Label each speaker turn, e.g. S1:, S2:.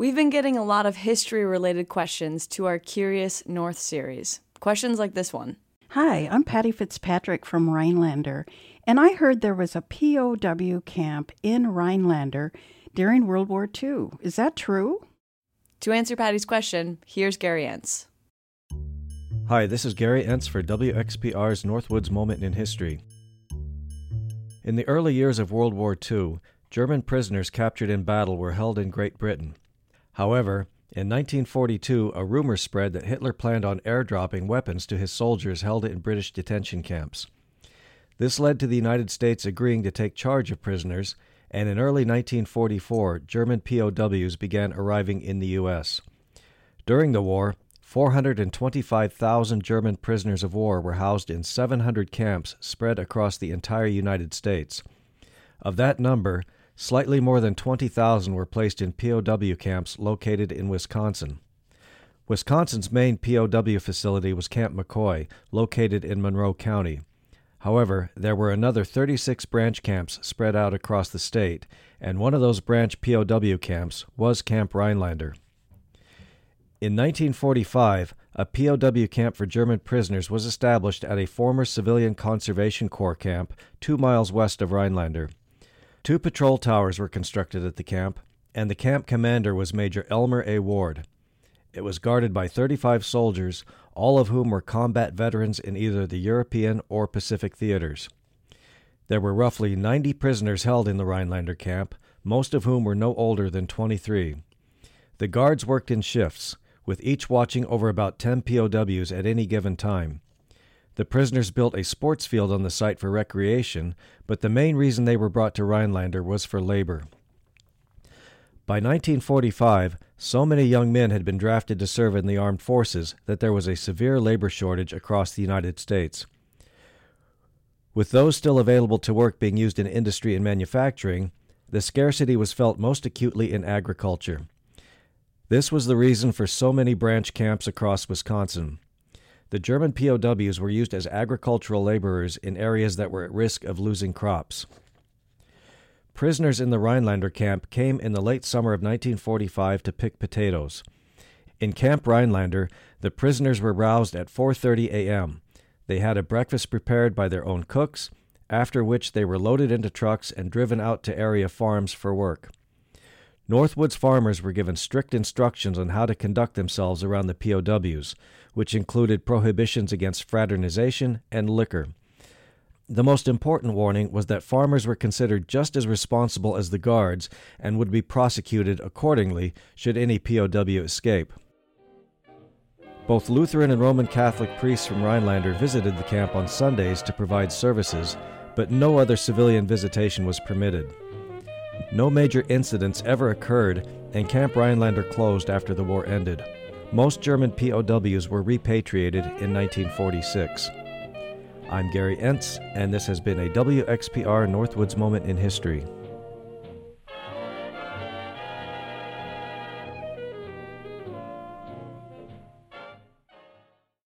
S1: We've been getting a lot of history-related questions to our Curious North series. Questions like this one.
S2: Hi, I'm Patty Fitzpatrick from Rhinelander, and I heard there was a POW camp in Rhinelander during World War II. Is that true?
S1: To answer Patty's question, here's Gary Entz.
S3: Hi, this is Gary Entz for WXPR's Northwoods Moment in History. In the early years of World War II, German prisoners captured in battle were held in Great Britain. However, in 1942, a rumor spread that Hitler planned on airdropping weapons to his soldiers held in British detention camps. This led to the United States agreeing to take charge of prisoners, and in early 1944, German POWs began arriving in the U.S. During the war, 425,000 German prisoners of war were housed in 700 camps spread across the entire United States. Of that number, slightly more than 20,000 were placed in POW camps located in Wisconsin. Wisconsin's main POW facility was Camp McCoy, located in Monroe County. However, there were another 36 branch camps spread out across the state, and one of those branch POW camps was Camp Rhinelander. In 1945, a POW camp for German prisoners was established at a former Civilian Conservation Corps camp 2 miles west of Rhinelander. 2 patrol towers were constructed at the camp, and the camp commander was Major Elmer A. Ward. It was guarded by 35 soldiers, all of whom were combat veterans in either the European or Pacific theaters. There were roughly 90 prisoners held in the Rhinelander camp, most of whom were no older than 23. The guards worked in shifts, with each watching over about 10 POWs at any given time. The prisoners built a sports field on the site for recreation, but the main reason they were brought to Rhinelander was for labor. By 1945, so many young men had been drafted to serve in the armed forces that there was a severe labor shortage across the United States. With those still available to work being used in industry and manufacturing, the scarcity was felt most acutely in agriculture. This was the reason for so many branch camps across Wisconsin. The German POWs were used as agricultural laborers in areas that were at risk of losing crops. Prisoners in the Rhinelander camp came in the late summer of 1945 to pick potatoes. In Camp Rhinelander, the prisoners were roused at 4:30 a.m. They had a breakfast prepared by their own cooks, after which they were loaded into trucks and driven out to area farms for work. Northwoods farmers were given strict instructions on how to conduct themselves around the POWs, which included prohibitions against fraternization and liquor. The most important warning was that farmers were considered just as responsible as the guards and would be prosecuted accordingly should any POW escape. Both Lutheran and Roman Catholic priests from Rhinelander visited the camp on Sundays to provide services, but no other civilian visitation was permitted. No major incidents ever occurred, and Camp Rhinelander closed after the war ended. Most German POWs were repatriated in 1946. I'm Gary Entz, and this has been a WXPR Northwoods Moment in History.